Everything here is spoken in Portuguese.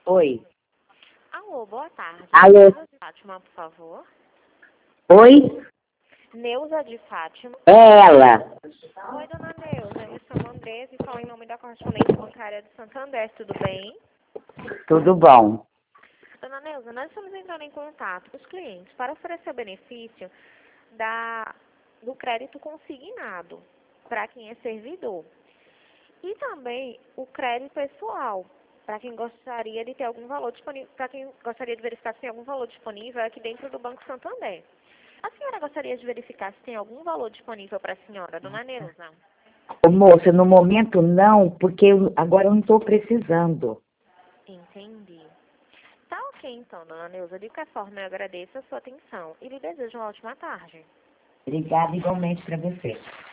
Oi. Alô, boa tarde. Alô. Neuza de Fátima, por favor. Oi? Neuza de Fátima. É ela. Oi, dona Neuza. Eu me chamo Andresa e falo em nome da correspondente bancária de Santander. Tudo bem? Tudo bom? Dona Neuza, nós estamos entrando em contato com os clientes para oferecer o benefício do crédito consignado para quem é servidor. E também o crédito pessoal, para quem gostaria de ter algum valor disponível, para quem gostaria de verificar se tem algum valor disponível aqui dentro do Banco Santander. A senhora gostaria de verificar se tem algum valor disponível para a senhora, dona Neuza? Ô, moça, no momento não, porque agora eu não estou precisando. Entendi. Tá ok então, dona Neuza. De qualquer forma, eu agradeço a sua atenção e lhe desejo uma ótima tarde. Obrigada igualmente para você.